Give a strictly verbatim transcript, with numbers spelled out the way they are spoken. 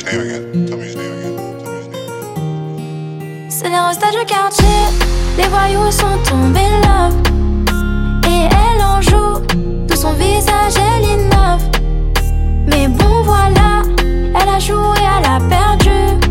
name again. Tell me his name again. Tell me his name again. C'est les restats du quartier, les voyous sont tombés love. Et elle en joue, tout son visage elle innove. Mais bon voilà, elle a joué, elle a perdu.